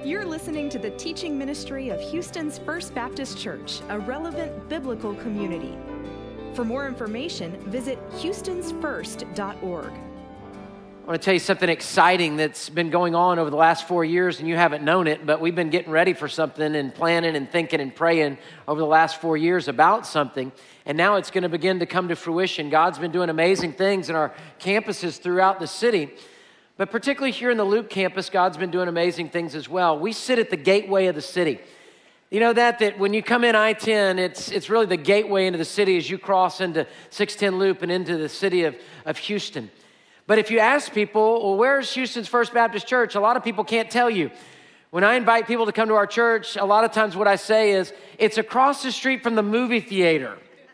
You're listening to the teaching ministry of Houston's First Baptist Church, a relevant biblical community. For more information, visit houstonsfirst.org. I want to tell you something exciting that's been going on over the last 4 years, and you haven't known it, but we've been getting ready for something and planning and thinking and praying over the last 4 years about something, and now it's going to begin to come to fruition. God's been doing amazing things in our campuses throughout the city, but particularly here in the Loop campus, God's been doing amazing things as well. We sit at the gateway of the city. You know that when you come in I-10, it's really the gateway into the city as you cross into 610 Loop and into the city of Houston. But if you ask people, well, where's Houston's First Baptist Church? A lot of people can't tell you. When I invite people to come to our church, a lot of times what I say is, it's across the street from the movie theater.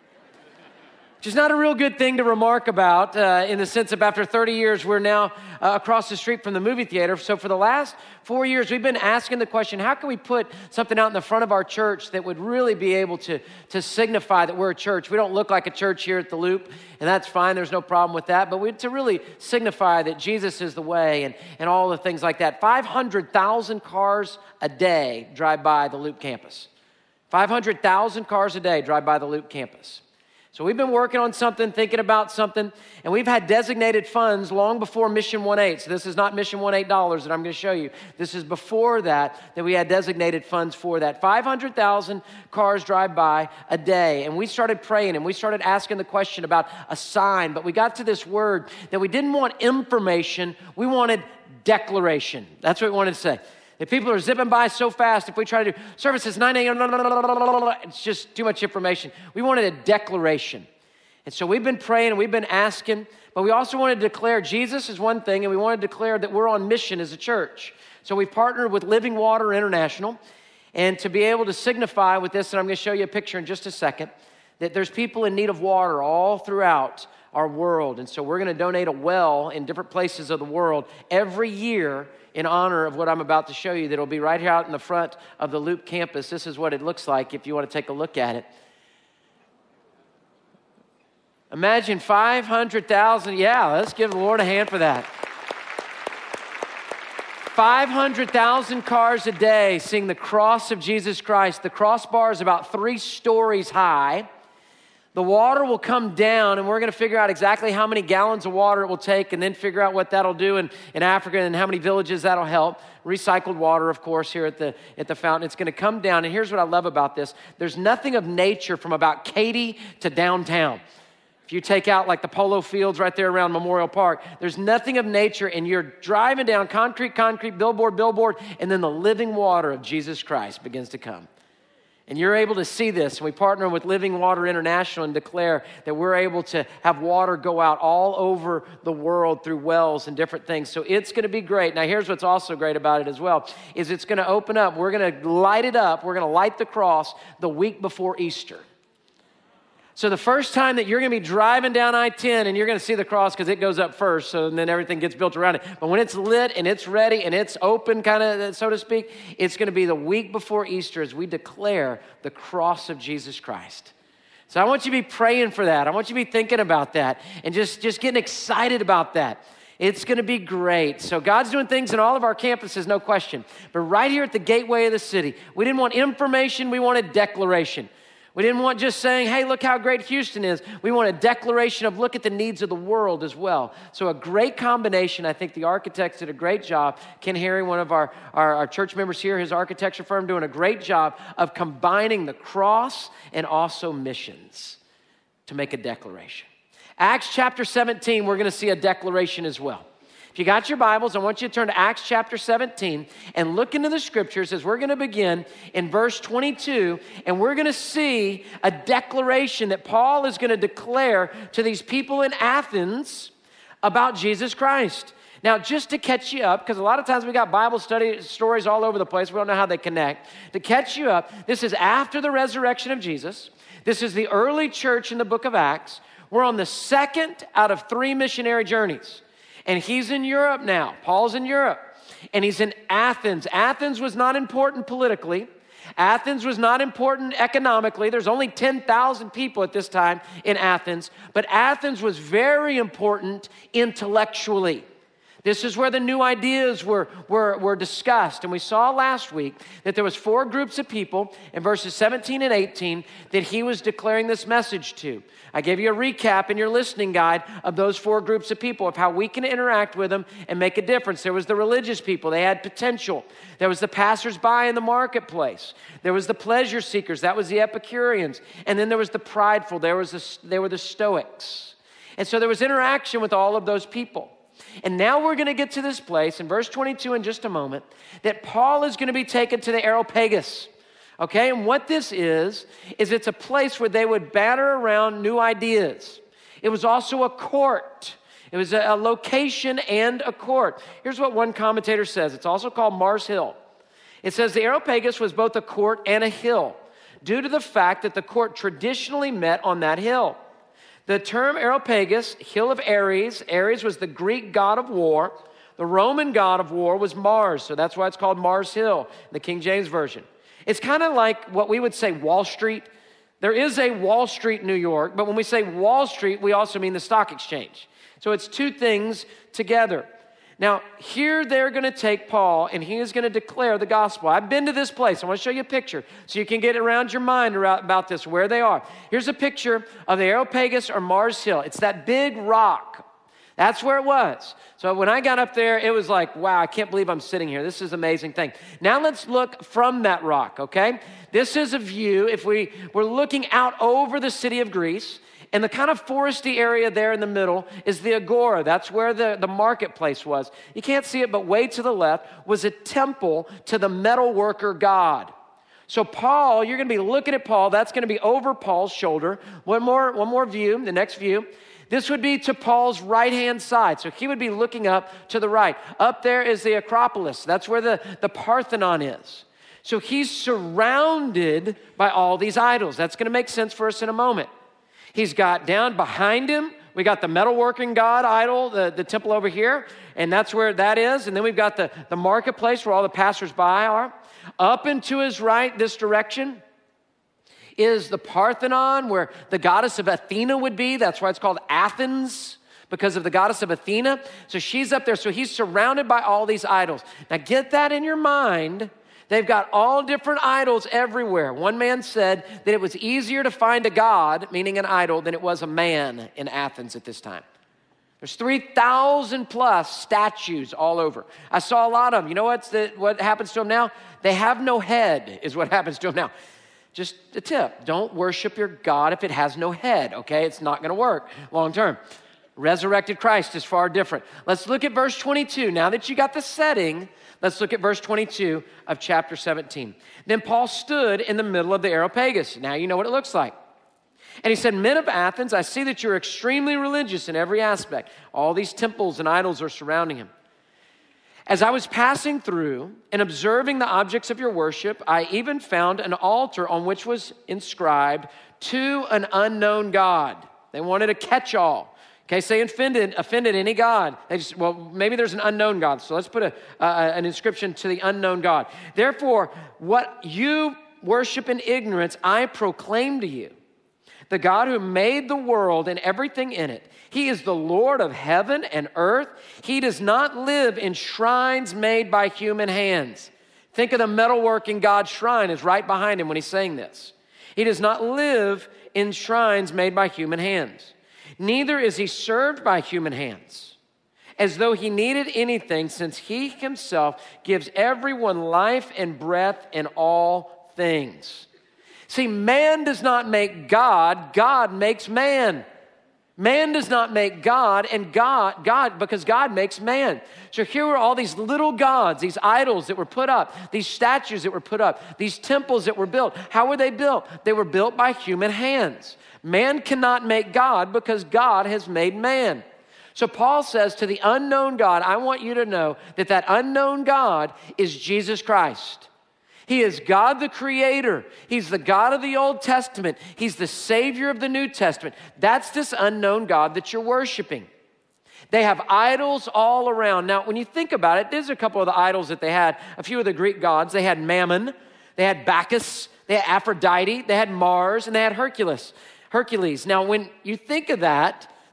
Which is not a real good thing to remark about in the sense of after 30 years, we're now across the street from the movie theater. So for the last 4 years, we've been asking the question, how can we put something out in the front of our church that would really be able to signify that we're a church? We don't look like a church here at the Loop, and that's fine. There's no problem with that. But to really signify that Jesus is the way and all the things like that. 500,000 cars a day drive by the Loop campus. 500,000 cars a day drive by the Loop campus. So we've been working on something, thinking about something, and we've had designated funds long before Mission 1-8. So this is not Mission 1-8 dollars that I'm going to show you. This is before that we had designated funds for that. 500,000 cars drive by a day, and we started praying, and we started asking the question about a sign, but we got to this word that we didn't want information, we wanted declaration. That's what we wanted to say. If people are zipping by so fast, if we try to do services 9 a.m., it's just too much information. We wanted a declaration. And so we've been praying and we've been asking, but we also wanted to declare Jesus is one thing, and we wanted to declare that we're on mission as a church. So we've partnered with Living Water International, and to be able to signify with this, and I'm going to show you a picture in just a second, that there's people in need of water all throughout our world. And so we're going to donate a well in different places of the world every year in honor of what I'm about to show you. That'll be right here out in the front of the Loop campus. This is what it looks like if you want to take a look at it. Imagine 500,000. Yeah, let's give the Lord a hand for that. 500,000 cars a day seeing the cross of Jesus Christ. The crossbar is about 3 stories high. The water will come down, and we're going to figure out exactly how many gallons of water it will take and then figure out what that'll do in Africa and how many villages that'll help. Recycled water, of course, here at the fountain. It's going to come down, and here's what I love about this. There's nothing of nature from about Katy to downtown. If you take out like the polo fields right there around Memorial Park, there's nothing of nature, and you're driving down concrete, billboard, and then the living water of Jesus Christ begins to come. And you're able to see this. We partner with Living Water International and declare that we're able to have water go out all over the world through wells and different things. So it's going to be great. Now, here's what's also great about it as well, is it's going to open up. We're going to light it up. We're going to light the cross the week before Easter. So the first time that you're going to be driving down I-10 and you're going to see the cross because it goes up first, so then everything gets built around it. But when it's lit and it's ready and it's open, kind of, so to speak, it's going to be the week before Easter as we declare the cross of Jesus Christ. So I want you to be praying for that. I want you to be thinking about that and just getting excited about that. It's going to be great. So God's doing things in all of our campuses, no question. But right here at the gateway of the city, we didn't want information, we wanted declaration. We didn't want just saying, hey, look how great Houston is. We want a declaration of look at the needs of the world as well. So a great combination. I think the architects did a great job. Ken Harry, one of our church members here, his architecture firm, doing a great job of combining the cross and also missions to make a declaration. Acts chapter 17, we're going to see a declaration as well. If you got your Bibles, I want you to turn to Acts chapter 17 and look into the scriptures as we're going to begin in verse 22, and we're going to see a declaration that Paul is going to declare to these people in Athens about Jesus Christ. Now, just to catch you up, because a lot of times we got Bible study stories all over the place. We don't know how they connect. To catch you up, this is after the resurrection of Jesus. This is the early church in the book of Acts. We're on the second out of 3 missionary journeys. And he's in Europe now. Paul's in Europe. And he's in Athens. Athens was not important politically. Athens was not important economically. There's only 10,000 people at this time in Athens. But Athens was very important intellectually. This is where the new ideas were discussed. And we saw last week that there was 4 groups of people in verses 17 and 18 that he was declaring this message to. I gave you a recap in your listening guide of those 4 groups of people, of how we can interact with them and make a difference. There was the religious people. They had potential. There was the passersby in the marketplace. There was the pleasure seekers. That was the Epicureans. And then there was the prideful. There were the Stoics. And so there was interaction with all of those people. And now we're going to get to this place in verse 22 in just a moment that Paul is going to be taken to the Areopagus. Okay, and what this is it's a place where they would batter around new ideas. It was also a court. It was a location and a court. Here's what one commentator says. It's also called Mars Hill. It says the Areopagus was both a court and a hill due to the fact that the court traditionally met on that hill. The term Areopagus, hill of Ares. Ares was the Greek god of war. The Roman god of war was Mars, so that's why it's called Mars Hill in the King James Version. It's kind of like what we would say Wall Street. There is a Wall Street in New York, but when we say Wall Street, we also mean the stock exchange. So it's 2 things together. Now, here they're going to take Paul, and he is going to declare the gospel. I've been to this place. I want to show you a picture so you can get around your mind about this, where they are. Here's a picture of the Areopagus or Mars Hill. It's that big rock. That's where it was. So when I got up there, it was like, wow, I can't believe I'm sitting here. This is an amazing thing. Now let's look from that rock, okay? This is a view. If we're looking out over the city of Greece, and the kind of foresty area there in the middle is the Agora. That's where the marketplace was. You can't see it, but way to the left was a temple to the metal worker god. So Paul, you're going to be looking at Paul. That's going to be over Paul's shoulder. One more view, the next view. This would be to Paul's right-hand side. So he would be looking up to the right. Up there is the Acropolis. That's where the Parthenon is. So he's surrounded by all these idols. That's going to make sense for us in a moment. He's got down behind him, we got the metalworking god idol, the temple over here, and that's where that is. And then we've got the marketplace where all the passersby are. Up and to his right, this direction, is the Parthenon, where the goddess of Athena would be. That's why it's called Athens, because of the goddess of Athena. So she's up there. So he's surrounded by all these idols. Now get that in your mind. They've got all different idols everywhere. One man said that it was easier to find a god, meaning an idol, than it was a man in Athens at this time. There's 3,000 plus statues all over. I saw a lot of them. You know what happens to them now? They have no head is what happens to them now. Just a tip, don't worship your God if it has no head, okay? It's not gonna work long term. Resurrected Christ is far different. Let's look at verse 22. Now that you got the setting, let's look at verse 22 of chapter 17. Then Paul stood in the middle of the Areopagus. Now you know what it looks like. And he said, men of Athens, I see that you're extremely religious in every aspect. All these temples and idols are surrounding him. As I was passing through and observing the objects of your worship, I even found an altar on which was inscribed, to an unknown God. They wanted a catch-all. Okay, say offended any God. They just, well, maybe there's an unknown God, so let's put an inscription to the unknown God. Therefore, what you worship in ignorance, I proclaim to you. The God who made the world and everything in it. He is the Lord of heaven and earth. He does not live in shrines made by human hands. Think of the metalworking God shrine is right behind him when he's saying this. He does not live in shrines made by human hands. Neither is he served by human hands, as though he needed anything, since he himself gives everyone life and breath in all things. See, man does not make God, God makes man. Man does not make God, and God, because God makes man. So here are all these little gods, these idols that were put up, these statues that were put up, these temples that were built. How were they built? They were built by human hands. Man cannot make God because God has made man. So Paul says to the unknown God, I want you to know that that unknown God is Jesus Christ. He is God the Creator. He's the God of the Old Testament. He's the Savior of the New Testament. That's this unknown God that you're worshiping. They have idols all around. Now, when you think about it, there's a couple of the idols that they had. A few of the Greek gods. They had Mammon. They had Bacchus. They had Aphrodite. They had Mars. And they had Hercules. Now, when you think of that,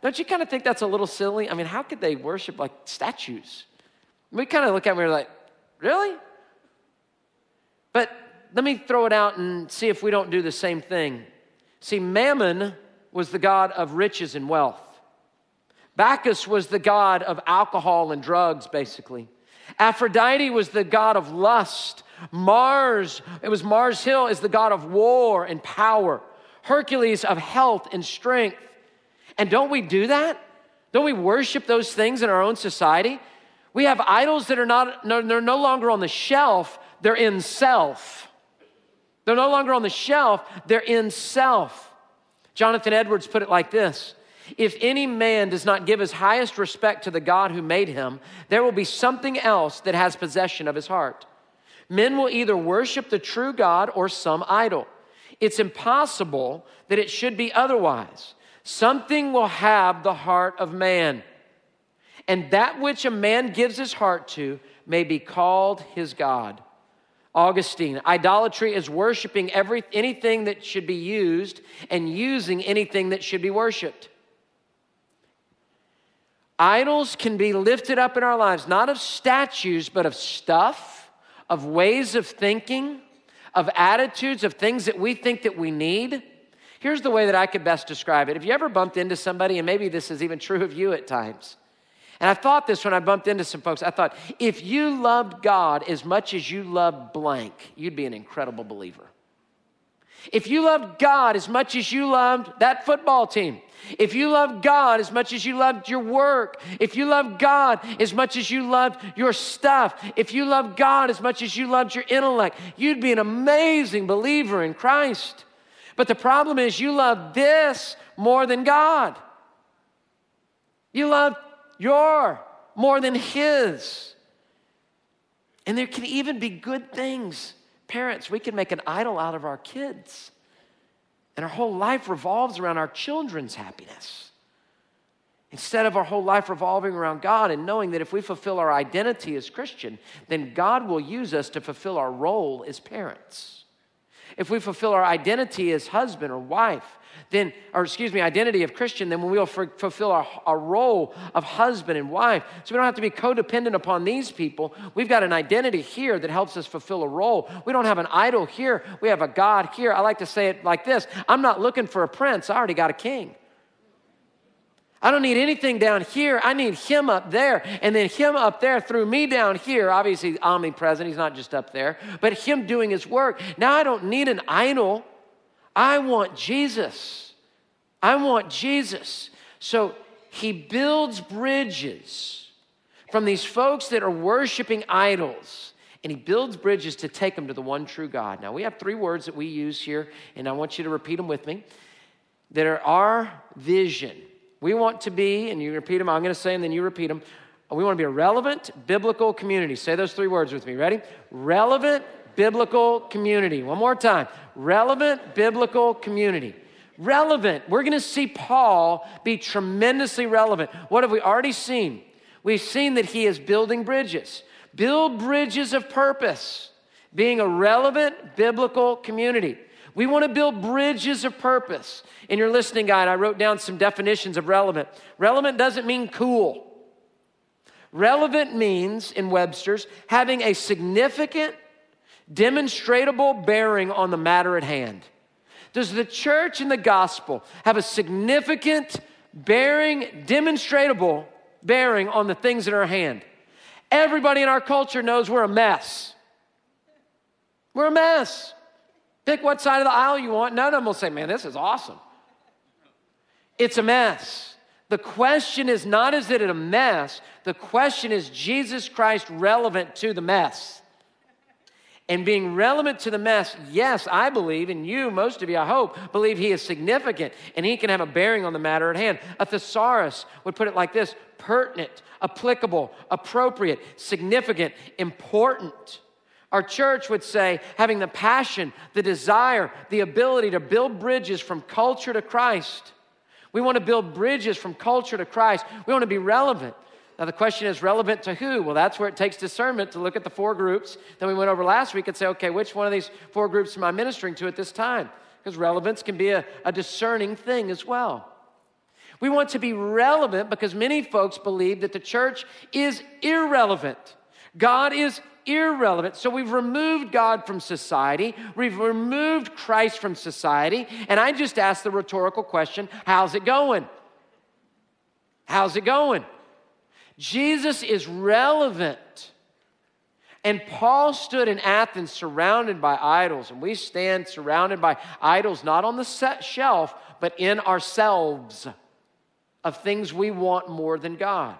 Don't you kind of think that's a little silly? I mean, how could they worship like statues? We kind of look at it and we're like, really? But let me throw it out and see if we don't do the same thing. See, Mammon was the god of riches and wealth. Bacchus was the god of alcohol and drugs, basically. Aphrodite was the god of lust. Mars Hill, is the god of war and power. Hercules of health and strength. And don't we do that? Don't we worship those things in our own society? We have idols that they're no longer on the shelf, they're in self. They're no longer on the shelf, they're in self. Jonathan Edwards put it like this: if any man does not give his highest respect to the God who made him, there will be something else that has possession of his heart. Men will either worship the true God or some idol. It's impossible that it should be otherwise. Something will have the heart of man, and that which a man gives his heart to may be called his God. Augustine, idolatry is worshiping anything that should be used and using anything that should be worshiped. Idols can be lifted up in our lives, not of statues, but of stuff, of ways of thinking, of attitudes, of things that we think that we need. Here's the way that I could best describe it. Have you ever bumped into somebody, and maybe this is even true of you at times, and I thought this when I bumped into some folks, I thought, if you loved God as much as you loved blank, you'd be an incredible believer. If you loved God as much as you loved that football team, if you loved God as much as you loved your work, if you loved God as much as you loved your stuff, if you loved God as much as you loved your intellect, you'd be an amazing believer in Christ. But the problem is you love this more than God. You love your more than his. And there can even be good things. Parents, we can make an idol out of our kids. And our whole life revolves around our children's happiness, instead of our whole life revolving around God and knowing that if we fulfill our identity as Christian, then God will use us to fulfill our role as parents. If we fulfill our identity as husband or wife, identity of Christian, then we will fulfill our role of husband and wife. So we don't have to be codependent upon these people. We've got an identity here that helps us fulfill a role. We don't have an idol here. We have a God here. I like to say it like this: I'm not looking for a prince. I already got a king. I don't need anything down here. I need him up there, and then him up there through me down here. Obviously, omnipresent. He's not just up there, but him doing his work. Now I don't need an idol. I want Jesus. I want Jesus. So he builds bridges from these folks that are worshiping idols, and he builds bridges to take them to the one true God. Now, we have 3 words that we use here, and I want you to repeat them with me, that are our vision. We want to be, and you repeat them, I'm going to say, and then you repeat them. We want to be a relevant biblical community. Say those 3 words with me. Ready? Relevant biblical community. One more time. Relevant biblical community. Relevant. We're going to see Paul be tremendously relevant. What have we already seen? We've seen that he is building bridges. Build bridges of purpose. Being a relevant biblical community. We want to build bridges of purpose. In your listening guide, I wrote down some definitions of relevant. Relevant doesn't mean cool. Relevant means, in Webster's, having a significant, demonstrable bearing on the matter at hand. Does the church and the gospel have a significant bearing, demonstrable bearing on the things that are at hand? Everybody in our culture knows we're a mess. We're a mess. Pick what side of the aisle you want. None of them will say, man, this is awesome. It's a mess. The question is not, is it a mess? The question is, Jesus Christ relevant to the mess? And being relevant to the mess, yes, I believe, and you, most of you, I hope, believe he is significant and he can have a bearing on the matter at hand. A thesaurus would put it like this: pertinent, applicable, appropriate, significant, important. Our church would say having the passion, the desire, the ability to build bridges from culture to Christ. We want to build bridges from culture to Christ. We want to be relevant. Now the question is, relevant to who? Well, that's where it takes discernment to look at the 4 groups that we went over last week and say, okay, which one of these 4 groups am I ministering to at this time? Because relevance can be a discerning thing as well. We want to be relevant because many folks believe that the church is irrelevant. God is irrelevant. So we've removed God from society. We've removed Christ from society. And I just asked the rhetorical question, how's it going? How's it going? Jesus is relevant. And Paul stood in Athens surrounded by idols, and we stand surrounded by idols, not on the shelf, but in ourselves, of things we want more than God.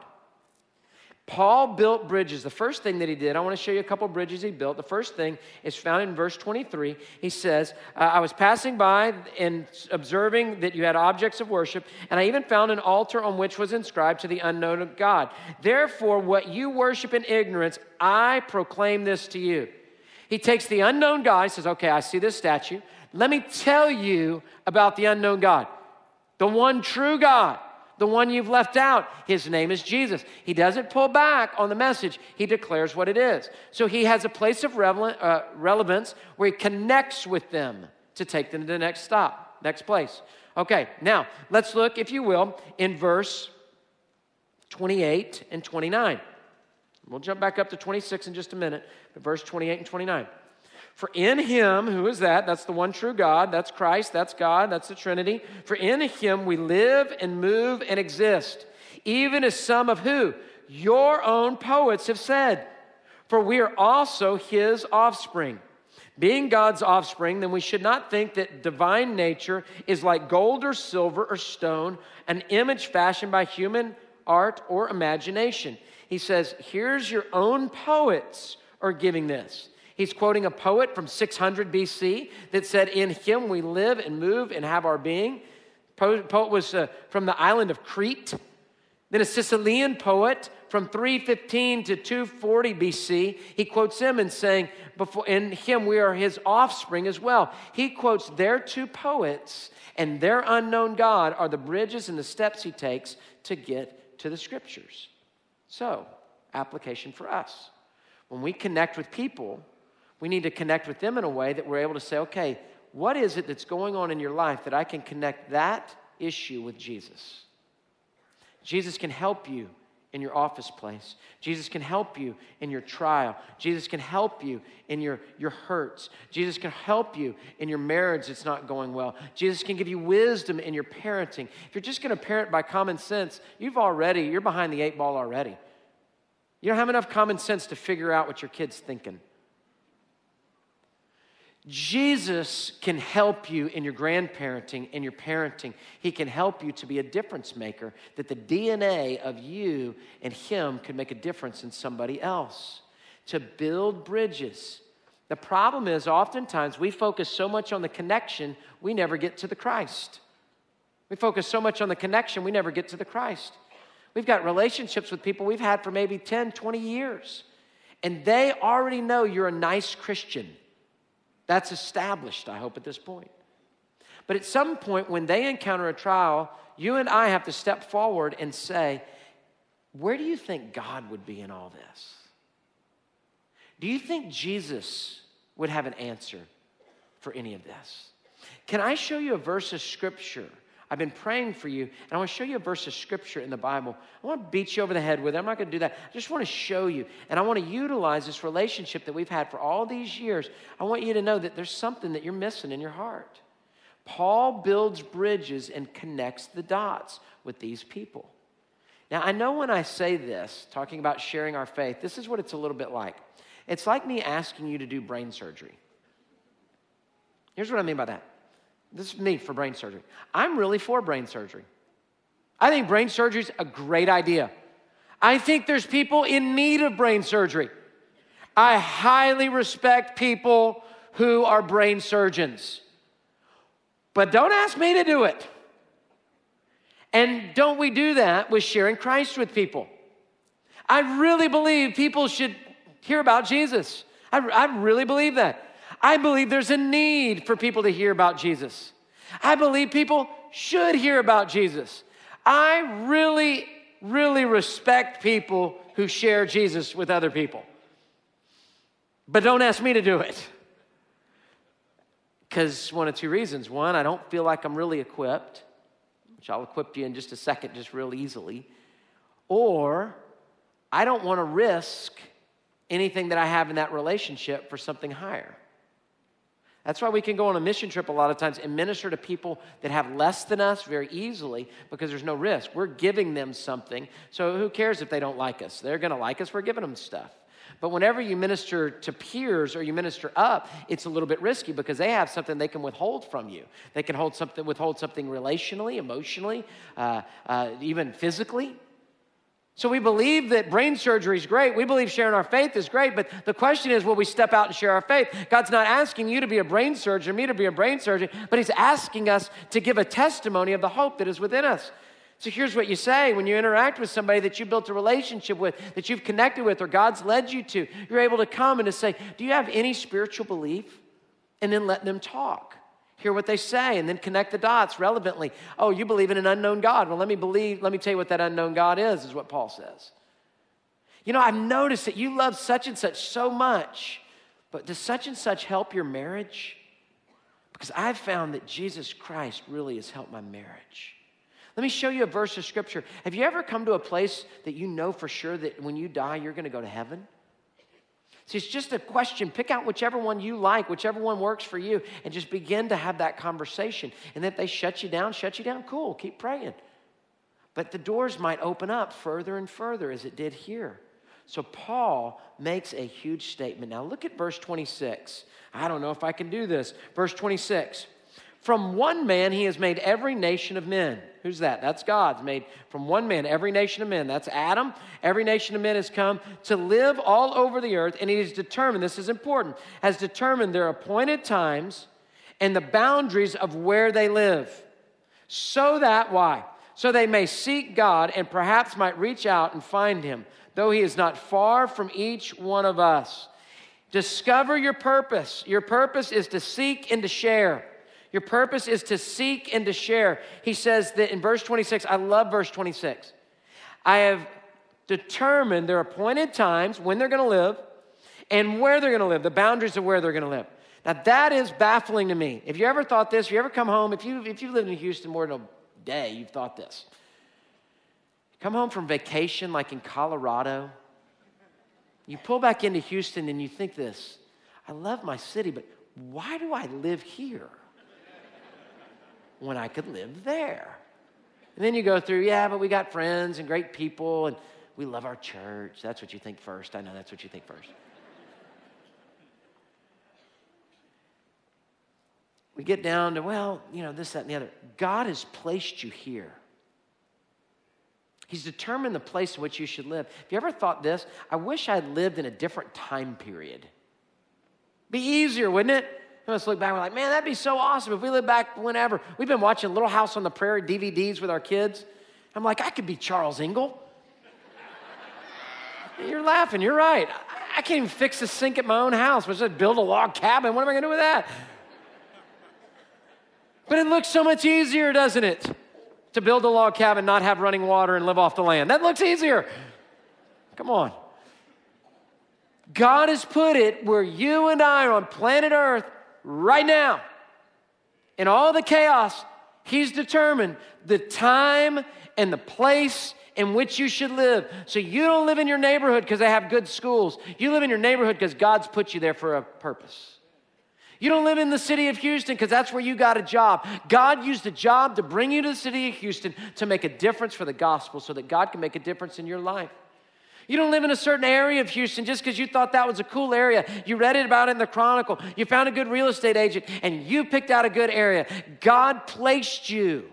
Paul built bridges. The first thing that he did, I want to show you a couple of bridges he built. The first thing is found in verse 23. He says, I was passing by and observing that you had objects of worship, and I even found an altar on which was inscribed to the unknown of God. Therefore, what you worship in ignorance, I proclaim this to you. He takes the unknown God. He says, okay, I see this statue. Let me tell you about the unknown God, the one true God. The one you've left out, his name is Jesus. He doesn't pull back on the message. He declares what it is. So he has a place of relevance where he connects with them to take them to the next stop, next place. Okay, now let's look, if you will, in verse 28 and 29. We'll jump back up to 26 in just a minute, but verse 28 and 29. For in him, who is that? That's the one true God. That's Christ. That's God. That's the Trinity. For in him we live and move and exist, even as some of who? Your own poets have said. For we are also his offspring. Being God's offspring, then we should not think that divine nature is like gold or silver or stone, an image fashioned by human art or imagination. He says, here's your own poets are giving this. He's quoting a poet from 600 BC that said, in him we live and move and have our being. Poet was from the island of Crete. Then a Sicilian poet from 315 to 240 BC, he quotes him and saying, in him we are his offspring as well. He quotes their two poets, and their unknown God are the bridges and the steps he takes to get to the scriptures. So, application for us. When we connect with people, we need to connect with them in a way that we're able to say, okay, what is it that's going on in your life that I can connect that issue with Jesus? Jesus can help you in your office place. Jesus can help you in your trial. Jesus can help you in your hurts. Jesus can help you in your marriage that's not going well. Jesus can give you wisdom in your parenting. If you're just going to parent by common sense, you're behind the 8 ball already. You don't have enough common sense to figure out what your kid's thinking. Jesus can help you in your grandparenting and your parenting. He can help you to be a difference maker, that the DNA of you and him can make a difference in somebody else. To build bridges. The problem is oftentimes we focus so much on the connection, we never get to the Christ. We focus so much on the connection, we never get to the Christ. We've got relationships with people we've had for maybe 10, 20 years, and they already know you're a nice Christian. That's established, I hope, at this point. But at some point, when they encounter a trial, you and I have to step forward and say, where do you think God would be in all this? Do you think Jesus would have an answer for any of this? Can I show you a verse of Scripture? I've been praying for you, and I want to show you a verse of Scripture in the Bible. I want to beat you over the head with it. I'm not going to do that. I just want to show you, and I want to utilize this relationship that we've had for all these years. I want you to know that there's something that you're missing in your heart. Paul builds bridges and connects the dots with these people. Now, I know when I say this, talking about sharing our faith, this is what it's a little bit like. It's like me asking you to do brain surgery. Here's what I mean by that. This is me for brain surgery. I'm really for brain surgery. I think brain surgery is a great idea. I think there's people in need of brain surgery. I highly respect people who are brain surgeons. But don't ask me to do it. And don't we do that with sharing Christ with people? I really believe people should hear about Jesus. I really believe that. I believe there's a need for people to hear about Jesus. I believe people should hear about Jesus. I really, really respect people who share Jesus with other people. But don't ask me to do it. Because one of two reasons. One, I don't feel like I'm really equipped. which I'll equip you in just a second, just real easily. Or I don't want to risk anything that I have in that relationship for something higher. That's why we can go on a mission trip a lot of times and minister to people that have less than us very easily because there's no risk. We're giving them something, so who cares if they don't like us? They're going to like us. We're giving them stuff. But whenever you minister to peers or you minister up, it's a little bit risky because they have something they can withhold from you. They can withhold something relationally, emotionally, even physically. So we believe that brain surgery is great. We believe sharing our faith is great. But the question is, will we step out and share our faith? God's not asking you to be a brain surgeon, me to be a brain surgeon, but he's asking us to give a testimony of the hope that is within us. So here's what you say when you interact with somebody that you built a relationship with, that you've connected with, or God's led you to. You're able to come and to say, do you have any spiritual belief? And then let them talk. Hear what they say, and then connect the dots relevantly. Oh, you believe in an unknown God. Well, let me tell you what that unknown God is what Paul says. You know, I've noticed that you love such and such so much, but does such and such help your marriage? Because I've found that Jesus Christ really has helped my marriage. Let me show you a verse of scripture. Have you ever come to a place that you know for sure that when you die, you're going to go to heaven? See, it's just a question. Pick out whichever one you like, whichever one works for you, and just begin to have that conversation. And if they shut you down, cool, keep praying. But the doors might open up further and further as it did here. So Paul makes a huge statement. Now look at verse 26. I don't know if I can do this. Verse 26. From one man he has made every nation of men. Who's that? That's God. Made from one man every nation of men. That's Adam. Every nation of men has come to live all over the earth, and he has determined, this is important, has determined their appointed times and the boundaries of where they live. So that, why? So they may seek God and perhaps might reach out and find him, though he is not far from each one of us. Discover your purpose. Your purpose is to seek and to share. Your purpose is to seek and to share. He says that in verse 26, I love verse 26. I have determined their appointed times, when they're going to live, and where they're going to live, the boundaries of where they're going to live. Now that is baffling to me. If you ever thought this, if you ever come home, if you've lived in Houston more than a day, you've thought this. Come home from vacation like in Colorado. You pull back into Houston and you think this, I love my city, but why do I live here when I could live there? And then you go through, yeah, but we got friends and great people and we love our church. That's what you think first. I know that's what you think first. We get down to, well, you know, this, that, and the other. God has placed you here. He's determined the place in which you should live. Have you ever thought this? I wish I'd lived in a different time period. Be easier, wouldn't it? Let's look back and we're like, man, that'd be so awesome if we lived back whenever. We've been watching Little House on the Prairie DVDs with our kids. I'm like, I could be Charles Ingle. You're laughing, you're right. I can't even fix the sink at my own house. Let's just build a log cabin. What am I going to do with that? But it looks so much easier, doesn't it? To build a log cabin, not have running water, and live off the land. That looks easier. Come on. God has put it where you and I are on planet Earth right now. In all the chaos, He's determined the time and the place in which you should live. So you don't live in your neighborhood because they have good schools. You live in your neighborhood because God's put you there for a purpose. You don't live in the city of Houston because that's where you got a job. God used a job to bring you to the city of Houston to make a difference for the gospel so that God can make a difference in your life. You don't live in a certain area of Houston just because you thought that was a cool area. You read it about it in the Chronicle. You found a good real estate agent and you picked out a good area. God placed you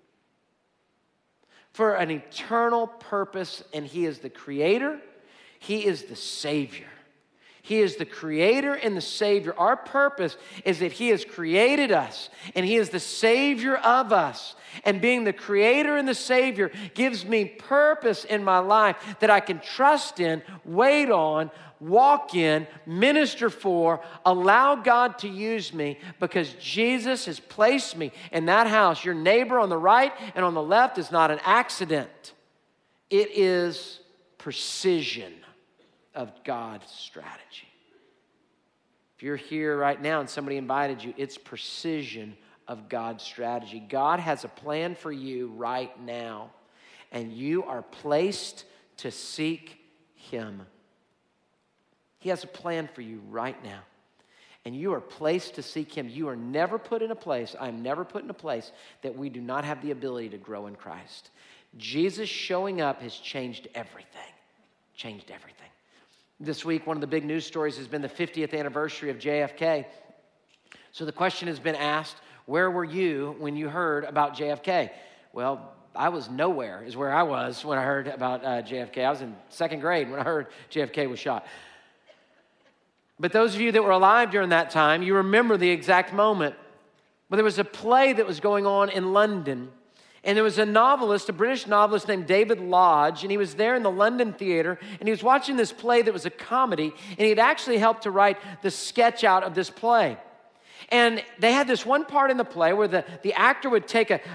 for an eternal purpose, and He is the creator. He is the Savior. He is the creator and the Savior. Our purpose is that He has created us and He is the Savior of us. And being the creator and the Savior gives me purpose in my life that I can trust in, wait on, walk in, minister for, allow God to use me because Jesus has placed me in that house. Your neighbor on the right and on the left is not an accident. It is precision of God's strategy. If you're here right now and somebody invited you, it's precision of God's strategy. God has a plan for you right now, and you are placed to seek Him. He has a plan for you right now, and you are placed to seek Him. You are never put in a place, I'm never put in a place that we do not have the ability to grow in Christ. Jesus showing up has changed everything. Changed everything. This week, one of the big news stories has been the 50th anniversary of JFK. So the question has been asked, where were you when you heard about JFK? Well, I was nowhere is where I was when I heard about JFK. I was in second grade when I heard JFK was shot. But those of you that were alive during that time, you remember the exact moment. But there was a play that was going on in London, and there was a novelist, a British novelist named David Lodge, and he was there in the London theater, and he was watching this play that was a comedy, and he'd actually helped to write the sketch out of this play. And they had this one part in the play where the actor would take a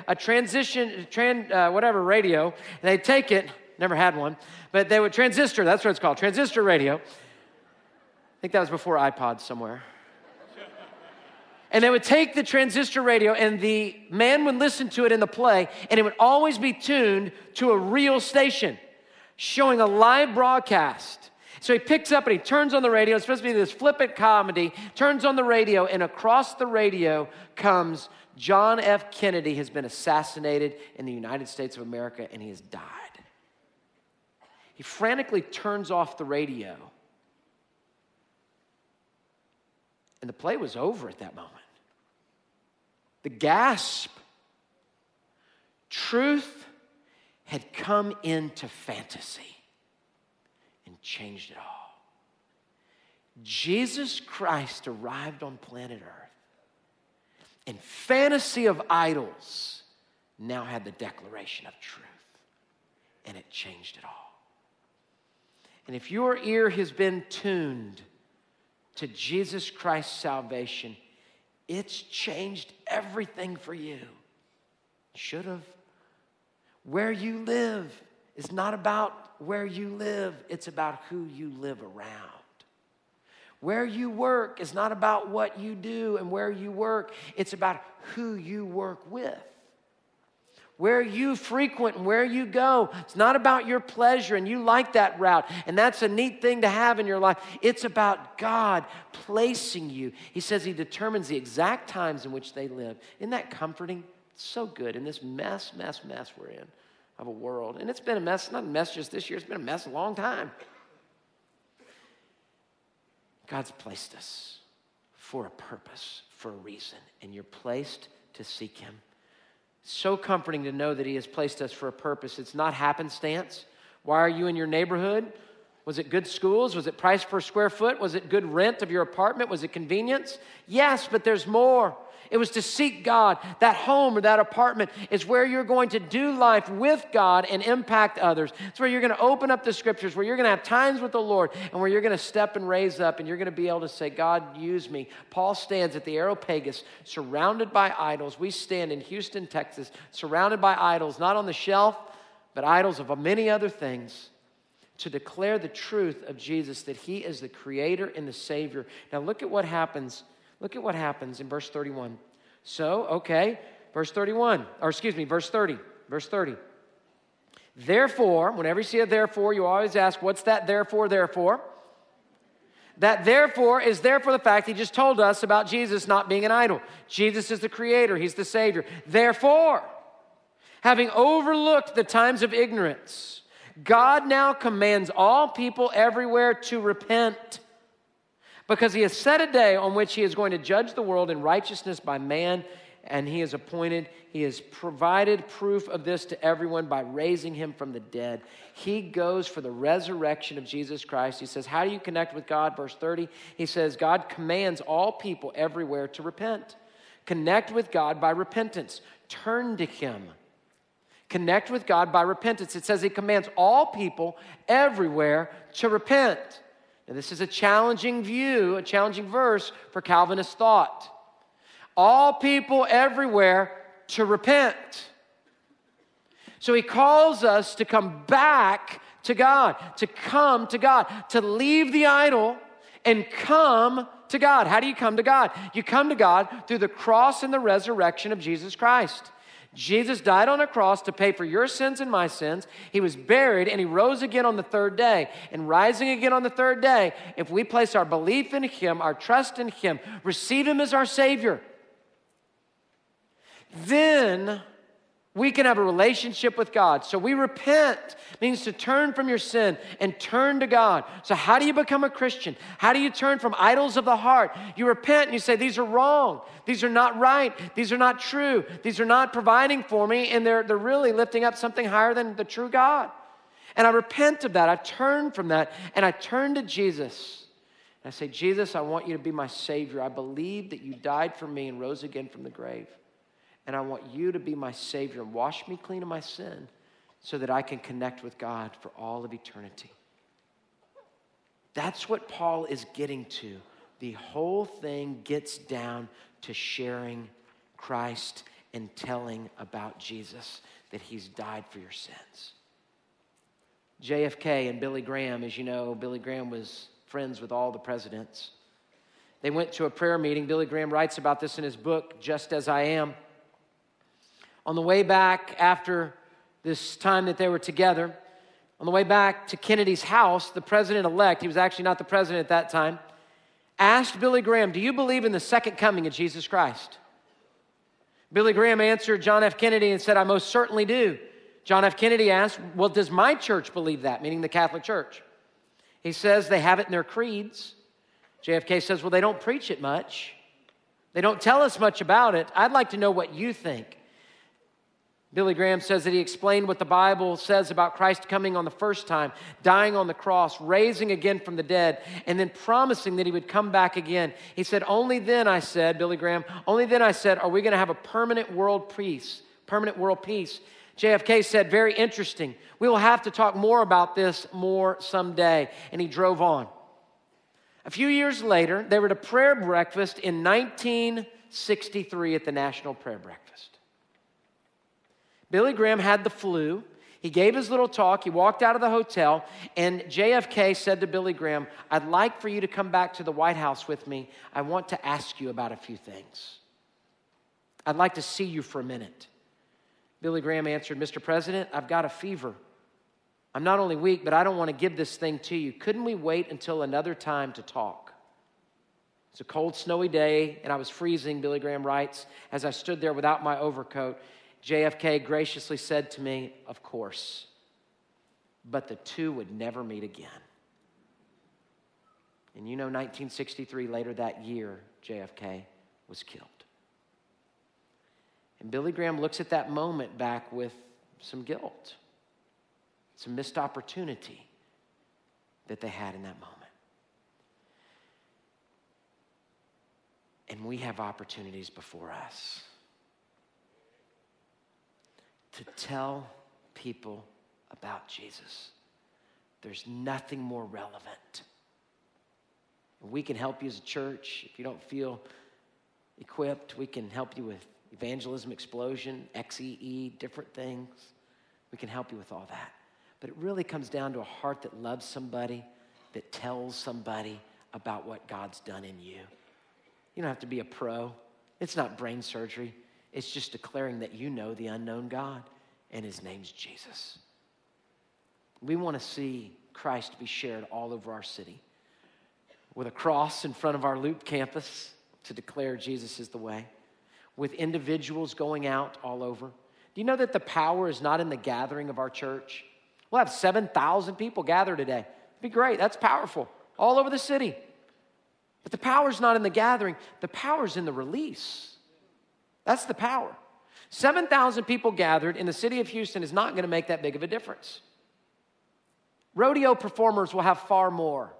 radio, and they'd take it, never had one, but they would transistor, that's what it's called, transistor radio. I think that was before iPods somewhere. And they would take the transistor radio, and the man would listen to it in the play, and it would always be tuned to a real station, showing a live broadcast. So he picks up and he turns on the radio. It's supposed to be this flippant comedy, turns on the radio, and across the radio comes John F. Kennedy has been assassinated in the United States of America, and he has died. He frantically turns off the radio. And the play was over at that moment. The gasp. Truth had come into fantasy and changed it all. Jesus Christ arrived on planet Earth, and fantasy of idols now had the declaration of truth, and it changed it all. And if your ear has been tuned to Jesus Christ's salvation, it's changed everything for you. Should have. Where you live is not about where you live, it's about who you live around. Where you work is not about what you do and where you work, it's about who you work with. Where you frequent and where you go, it's not about your pleasure and you like that route, and that's a neat thing to have in your life. It's about God placing you. He says He determines the exact times in which they live. Isn't that comforting? It's so good in this mess we're in of a world. And it's been a mess, not a mess just this year, it's been a mess a long time. God's placed us for a purpose, for a reason, and you're placed to seek Him. So comforting to know that He has placed us for a purpose. It's not happenstance. Why are you in your neighborhood? Was it good schools? Was it price per square foot? Was it good rent of your apartment? Was it convenience? Yes, but there's more. It was to seek God. That home or that apartment is where you're going to do life with God and impact others. It's where you're going to open up the scriptures, where you're going to have times with the Lord, and where you're going to step and raise up, and you're going to be able to say, God, use me. Paul stands at the Areopagus, surrounded by idols. We stand in Houston, Texas, surrounded by idols, not on the shelf, but idols of many other things, to declare the truth of Jesus, that He is the Creator and the Savior. Now look at what happens. Look at what happens in verse 31. Verse 30. Verse 30. Therefore, whenever you see a therefore, you always ask, what's that therefore? That therefore is there for the fact He just told us about Jesus not being an idol. Jesus is the Creator. He's the Savior. Therefore, having overlooked the times of ignorance, God now commands all people everywhere to repent, because He has set a day on which He is going to judge the world in righteousness by man, and He has provided proof of this to everyone by raising Him from the dead. He goes for the resurrection of Jesus Christ. He says, how do you connect with God? Verse 30, He says, God commands all people everywhere to repent. Connect with God by repentance. Turn to Him. Connect with God by repentance. It says He commands all people everywhere to repent. Now, this is a challenging view, a challenging verse for Calvinist thought. All people everywhere to repent. So He calls us to come back to God, to come to God, to leave the idol and come to God. How do you come to God? You come to God through the cross and the resurrection of Jesus Christ. Jesus died on a cross to pay for your sins and my sins. He was buried and he rose again on the third day. And rising again on the third day, if we place our belief in him, our trust in him, receive him as our Savior, then we can have a relationship with God. So we repent means to turn from your sin and turn to God. So how do you become a Christian? How do you turn from idols of the heart? You repent and you say, these are wrong. These are not right. These are not true. These are not providing for me. And they're really lifting up something higher than the true God. And I repent of that. I turn from that and I turn to Jesus. And I say, Jesus, I want you to be my Savior. I believe that you died for me and rose again from the grave. And I want you to be my Savior and wash me clean of my sin so that I can connect with God for all of eternity. That's what Paul is getting to. The whole thing gets down to sharing Christ and telling about Jesus, that he's died for your sins. JFK and Billy Graham, as you know, Billy Graham was friends with all the presidents. They went to a prayer meeting. Billy Graham writes about this in his book, Just As I Am. On the way back after this time that they were together, on the way back to Kennedy's house, the president-elect, he was actually not the president at that time, asked Billy Graham, do you believe in the second coming of Jesus Christ? Billy Graham answered John F. Kennedy and said, I most certainly do. John F. Kennedy asked, well, does my church believe that, meaning the Catholic Church? He says they have it in their creeds. JFK says, well, they don't preach it much. They don't tell us much about it. I'd like to know what you think. Billy Graham says that he explained what the Bible says about Christ coming on the first time, dying on the cross, raising again from the dead, and then promising that he would come back again. He said, only then, I said, Billy Graham, only then I said, are we going to have a permanent world peace? Permanent world peace. JFK said, very interesting. We will have to talk more about this more someday. And he drove on. A few years later, they were at a prayer breakfast in 1963 at the National Prayer Breakfast. Billy Graham had the flu. He gave his little talk. He walked out of the hotel, and JFK said to Billy Graham, I'd like for you to come back to the White House with me. I want to ask you about a few things. I'd like to see you for a minute. Billy Graham answered, Mr. President, I've got a fever. I'm not only weak, but I don't want to give this thing to you. Couldn't we wait until another time to talk? It's a cold, snowy day, and I was freezing, Billy Graham writes, as I stood there without my overcoat. JFK graciously said to me, of course, but the two would never meet again. And you know, 1963, later that year, JFK was killed. And Billy Graham looks at that moment back with some guilt, some missed opportunity that they had in that moment. And we have opportunities before us to tell people about Jesus. There's nothing more relevant. We can help you as a church. If you don't feel equipped, we can help you with Evangelism Explosion, XEE, different things. We can help you with all that. But it really comes down to a heart that loves somebody, that tells somebody about what God's done in you. You don't have to be a pro. It's not brain surgery. It's just declaring that you know the unknown God, and his name's Jesus. We want to see Christ be shared all over our city, with a cross in front of our Loop campus to declare Jesus is the way, with individuals going out all over. Do you know that the power is not in the gathering of our church? We'll have 7,000 people gather today. It'd be great. That's powerful. All over the city. But the power's not in the gathering. The power's in the release. That's the power. 7,000 people gathered in the city of Houston is not going to make that big of a difference. Rodeo performers will have far more.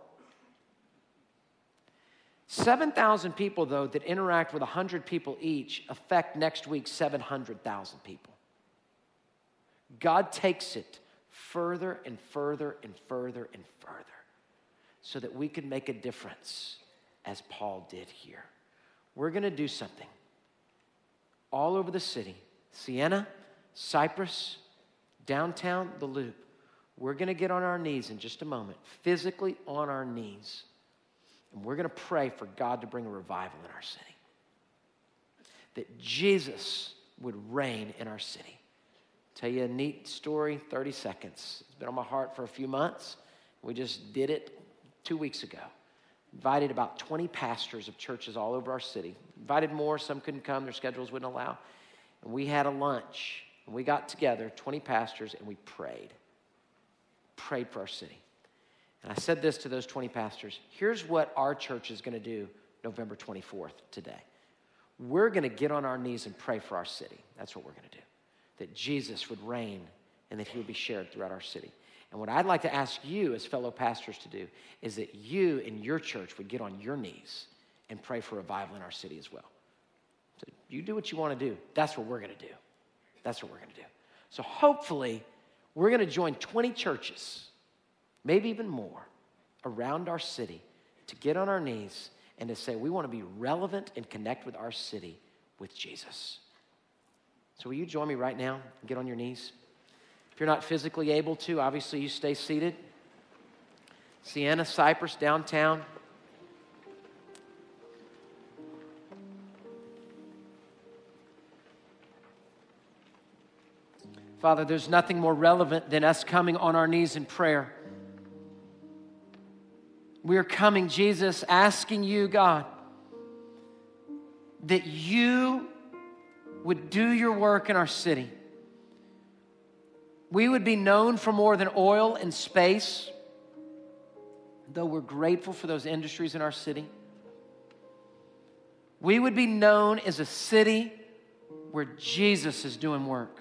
7,000 people, though, that interact with 100 people each affect next week 700,000 people. God takes it further and further and further and further so that we can make a difference as Paul did here. We're going to do something all over the city, Siena, Cypress, downtown, the Loop. We're going to get on our knees in just a moment, physically on our knees. And we're going to pray for God to bring a revival in our city. That Jesus would reign in our city. Tell you a neat story, 30 seconds. It's been on my heart for a few months. We just did it 2 weeks ago. Invited about 20 pastors of churches all over our city. Invited more, some couldn't come, their schedules wouldn't allow. And we had a lunch, and we got together, 20 pastors, and we prayed. Prayed for our city. And I said this to those 20 pastors, here's what our church is going to do November 24th today. We're going to get on our knees and pray for our city. That's what we're going to do. That Jesus would reign and that he would be shared throughout our city. And what I'd like to ask you as fellow pastors to do is that you in your church would get on your knees and pray for revival in our city as well. So you do what you want to do. That's what we're going to do. That's what we're going to do. So hopefully we're going to join 20 churches, maybe even more, around our city to get on our knees and to say we want to be relevant and connect with our city with Jesus. So will you join me right now and get on your knees? If you're not physically able to, obviously you stay seated. Sienna, Cypress, downtown. Father, there's nothing more relevant than us coming on our knees in prayer. We are coming, Jesus, asking you, God, that you would do your work in our city. We would be known for more than oil and space, though we're grateful for those industries in our city. We would be known as a city where Jesus is doing work.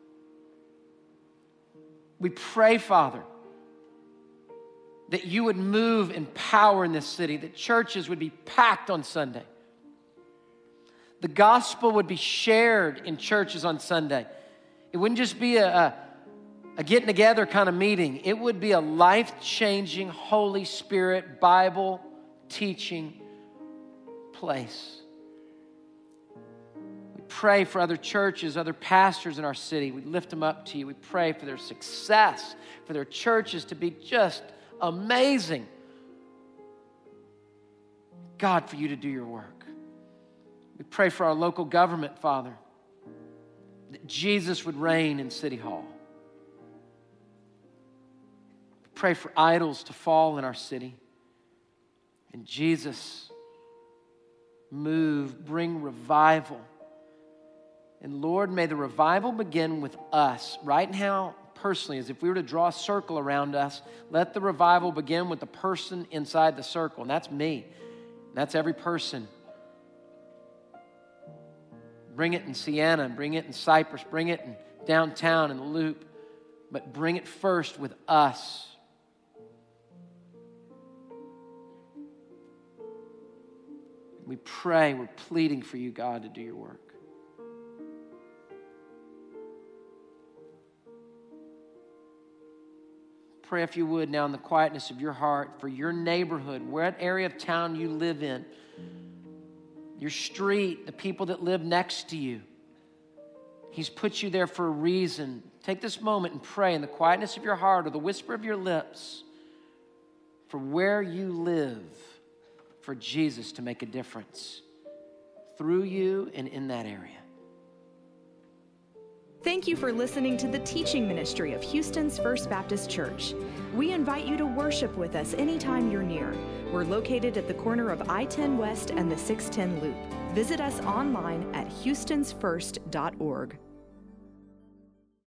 We pray, Father, that you would move in power in this city, that churches would be packed on Sunday. The gospel would be shared in churches on Sunday. It wouldn't just be a getting together kind of meeting. It would be a life-changing, Holy Spirit, Bible teaching place. We pray for other churches, other pastors in our city. We lift them up to you. We pray for their success, for their churches to be just amazing. God, for you to do your work. We pray for our local government, Father, that Jesus would reign in City Hall. We pray for idols to fall in our city. And Jesus, move, bring revival. And Lord, may the revival begin with us right now, personally, as if we were to draw a circle around us. Let the revival begin with the person inside the circle, and that's me. That's every person. Bring it in Sienna, bring it in Cypress, bring it in downtown in the Loop, but bring it first with us. We pray, we're pleading for you, God, to do your work. Pray, if you would, now in the quietness of your heart for your neighborhood, what area of town you live in, your street, the people that live next to you. He's put you there for a reason. Take this moment and pray in the quietness of your heart or the whisper of your lips for where you live, for Jesus to make a difference through you and in that area. Thank you for listening to the teaching ministry of Houston's First Baptist Church. We invite you to worship with us anytime you're near. We're located at the corner of I-10 West and the 610 Loop. Visit us online at houstonsfirst.org.